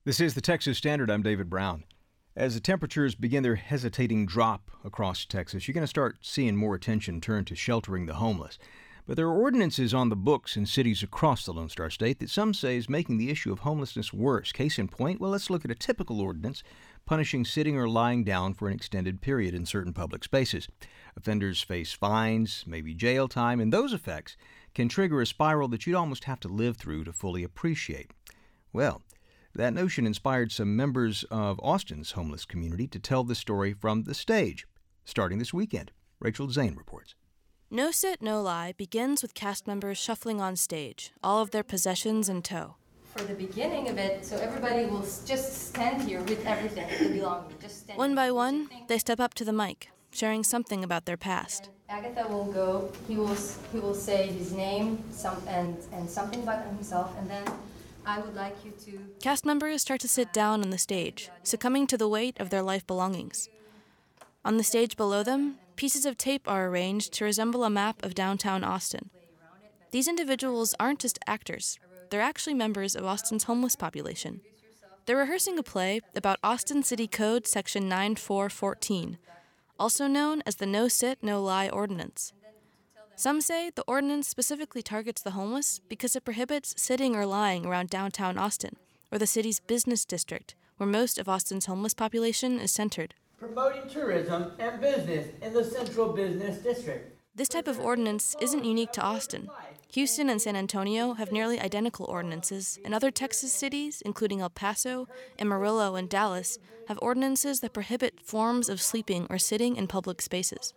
This is the Texas Standard. I'm David Brown. As the temperatures begin their hesitating drop across Texas, you're going to start seeing more attention turned to sheltering the homeless. But there are ordinances on the books in cities across the Lone Star State that some say is making the issue of homelessness worse. Case in point, well, let's look at a typical ordinance punishing sitting or lying down for an extended period in certain public spaces. Offenders face fines, maybe jail time, and those effects can trigger a spiral that you'd almost have to live through to fully appreciate. Well, that notion inspired some members of Austin's homeless community to tell the story from the stage, starting this weekend. Rachel Zane reports. No Sit, No Lie begins with cast members shuffling on stage, all of their possessions in tow. For the beginning of it, so everybody will just stand here with everything that belongs. One by one, they step up to the mic, sharing something about their past. And Agatha will go, he will say his name and something about himself, and then I would like you to... Cast members start to sit down on the stage, succumbing to the weight of their life belongings. On the stage below them, pieces of tape are arranged to resemble a map of downtown Austin. These individuals aren't just actors. They're actually members of Austin's homeless population. They're rehearsing a play about Austin City Code Section 9414, also known as the No Sit, No Lie Ordinance. Some say the ordinance specifically targets the homeless because it prohibits sitting or lying around downtown Austin, or the city's business district, where most of Austin's homeless population is centered. Promoting tourism and business in the central business district. This type of ordinance isn't unique to Austin. Houston and San Antonio have nearly identical ordinances, and other Texas cities, including El Paso, Amarillo, and Dallas, have ordinances that prohibit forms of sleeping or sitting in public spaces.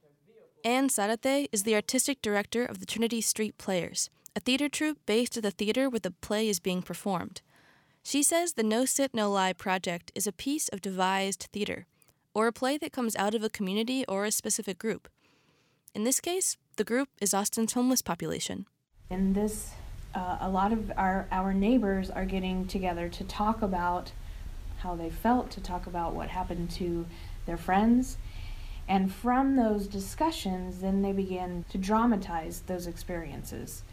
Ann Sarate is the artistic director of the Trinity Street Players, a theater troupe based at the theater where the play is being performed. She says the No Sit, No Lie project is a piece of devised theater, or a play that comes out of a community or a specific group. In this case, the group is Austin's homeless population. In this, a lot of our neighbors are getting together to talk about how they felt, to talk about what happened to their friends. And from those discussions, then they begin to dramatize those experiences.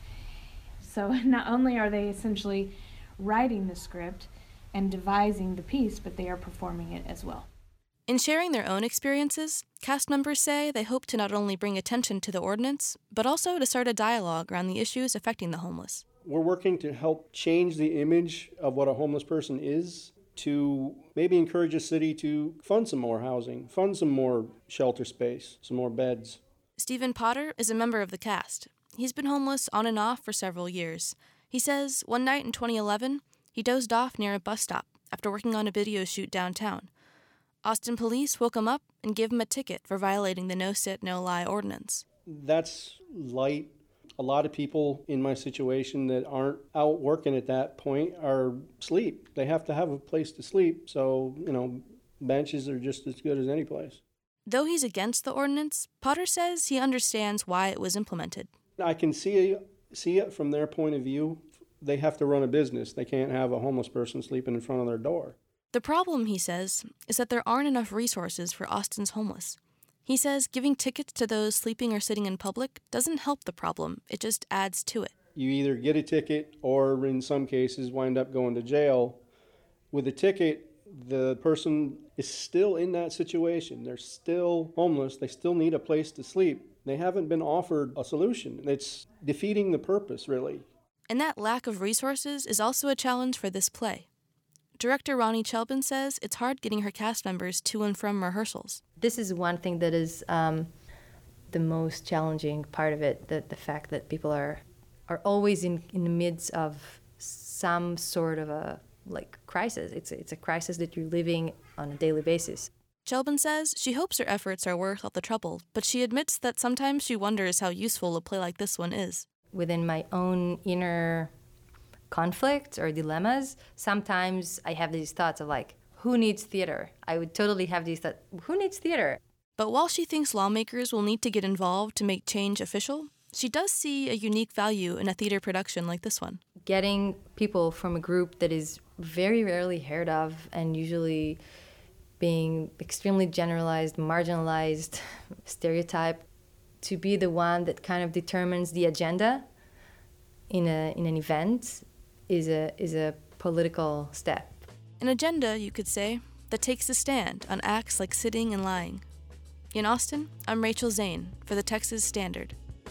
So not only are they essentially writing the script and devising the piece, but they are performing it as well. In sharing their own experiences, cast members say they hope to not only bring attention to the ordinance, but also to start a dialogue around the issues affecting the homeless. We're working to help change the image of what a homeless person is, to maybe encourage a city to fund some more housing, fund some more shelter space, some more beds. Stephen Potter is a member of the cast. He's been homeless on and off for several years. He says one night in 2011, he dozed off near a bus stop after working on a video shoot downtown. Austin police woke him up and gave him a ticket for violating the No Sit, No Lie ordinance. That's light. A lot of people in my situation that aren't out working at that point are asleep. They have to have a place to sleep, so, benches are just as good as any place. Though he's against the ordinance, Potter says he understands why it was implemented. I can see it from their point of view. They have to run a business. They can't have a homeless person sleeping in front of their door. The problem, he says, is that there aren't enough resources for Austin's homeless. He says giving tickets to those sleeping or sitting in public doesn't help the problem, it just adds to it. You either get a ticket or, in some cases, wind up going to jail. With a ticket, the person is still in that situation. They're still homeless. They still need a place to sleep. They haven't been offered a solution. It's defeating the purpose, really. And that lack of resources is also a challenge for this play. Director Ronnie Chelbin says it's hard getting her cast members to and from rehearsals. This is one thing that is the most challenging part of it, the fact that people are always in the midst of some sort of a crisis. It's a crisis that you're living on a daily basis. Chelbin says she hopes her efforts are worth all the trouble, but she admits that sometimes she wonders how useful a play like this one is. Within my own inner conflicts or dilemmas, sometimes I have these thoughts of who needs theater? I would totally have these thoughts, who needs theater? But while she thinks lawmakers will need to get involved to make change official, she does see a unique value in a theater production like this one. Getting people from a group that is very rarely heard of and usually being extremely generalized, marginalized, stereotyped, to be the one that kind of determines the agenda in an event is a political step. An agenda, you could say, that takes a stand on acts like sitting and lying. In Austin, I'm Rachel Zane for the Texas Standard.